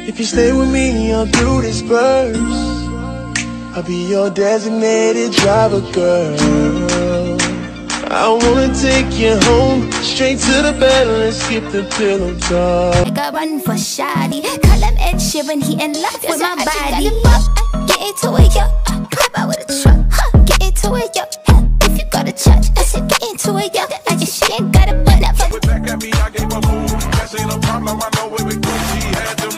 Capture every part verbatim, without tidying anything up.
If you stay with me on through this verse, I'll be your designated driver, girl. I wanna take you home, straight to the bed, let's skip the pillow talk. I got one for Shawty, call him Ed Sheeran, he in love with my body. Get into it, yo, pop out with a truck, huh. Get into it, yo, if you got a touch, I said get into it, yo, I just she ain't got a butt up. With back at me, I gave a move, that ain't a problem, I know where we go, she had them.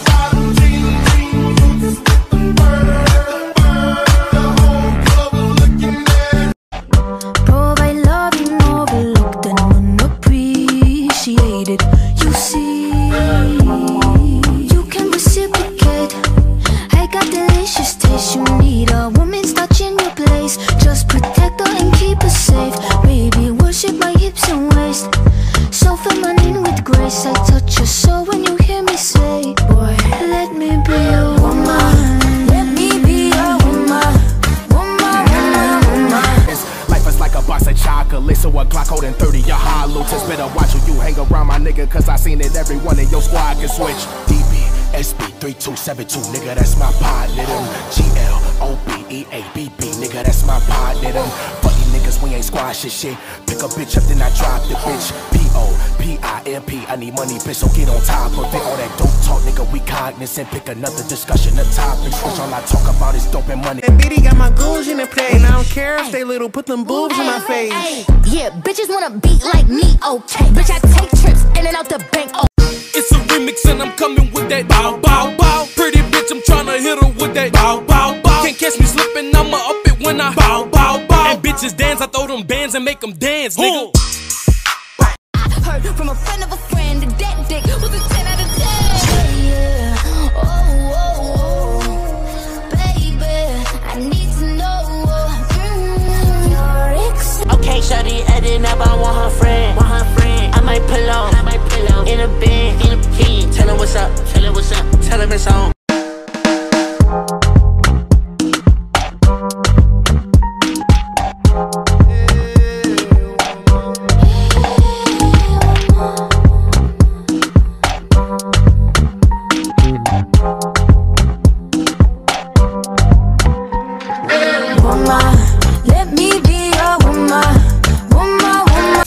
You see, you can reciprocate. I got delicious taste. You need a woman's touch in your place. Just protect her and keep her safe. Baby, worship my hips and waist. So feminine with grace. I touch your soul when you hear me say, boy, let me be a woman. Let me be a woman. Woman, woman, woman. Life is like a box of chocolate, so a Glock holding thirty, your hollow. Just better watch who you hang around, my nigga, cause I seen it every one in your squad can switch. D B, S B, three two seven two, nigga, that's my partner, them. G L, O B, E A, B B, nigga, that's my partner, them. Fuck you niggas, we ain't squad shit, shit. Pick a bitch up, then I drop the bitch. P O, P I M P, I need money, bitch, so get on top of it. All that dope talk, nigga, we cognizant. Pick another discussion, the topic, which all I talk about is dope and money. And B D got my goons in the play, and I don't care if they little, put them boobs in my face. Yeah, bitches wanna beat like me, okay. Bitch, I take trips in and out the bank, oh. It's a remix and I'm coming with that bow, bow, bow. Pretty bitch, I'm tryna hit her with that bow, bow, bow. Can't catch me slipping, I'ma up it when I bow, bow, bow. And bitches dance, I throw them bands and make them dance, nigga. I heard from a friend of a friend that that dick was a ten out of ten. Yeah, oh, oh, oh. Baby, I need to know, mm, your ex. Okay, shawty adding up, I want her friend, want her friend. I might pull on, I might pull on in a bed, in a bed. Tell her what's up, tell her what's up, tell her it's on. Let me be a woman, woman, woman.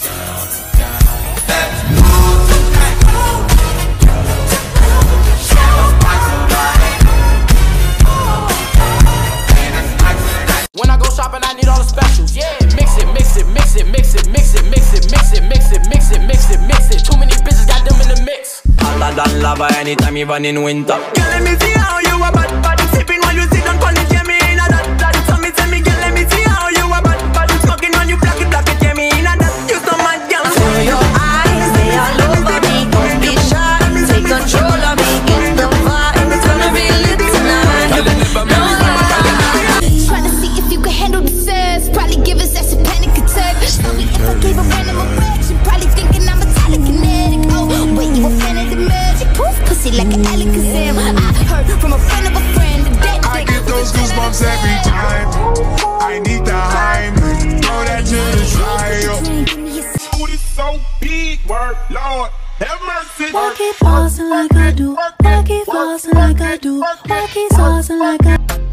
When I go shopping, I need all the specials. Yeah, mix it, mix it, mix it, mix it, mix it, mix it, mix it, mix it, mix it, mix it, mix it. Too many bitches got them in the mix. Hotter than lava anytime even in winter. Girl, let me see how you a bad bad. Sipping while you sit on pon it, yeah me in a that that. So me tell me, girl, let me see how you a bad bad. Smoking on you black it black it, yeah me in a that. You so mad, girl. Turn your eyes, they all over me. Don't be shy, take control of me. Get the vibe, it's gonna be lit tonight. No lie. Try to see if you can handle the sass. Probably give us that panic attack. Sorry if I gave a random erection. Probably thinking I'm a telekinetic. Oh, wait, you a fan of the magic? Poof, pussy like an Alakazam. I heard from a friend of a friend that I get those goosebumps every time. I need the hype, throw that to the side. Food is so big, work, Lord, have mercy. Walk it, flossing like I do. Walk it, flossing like I do. Walk it, saucing like I do.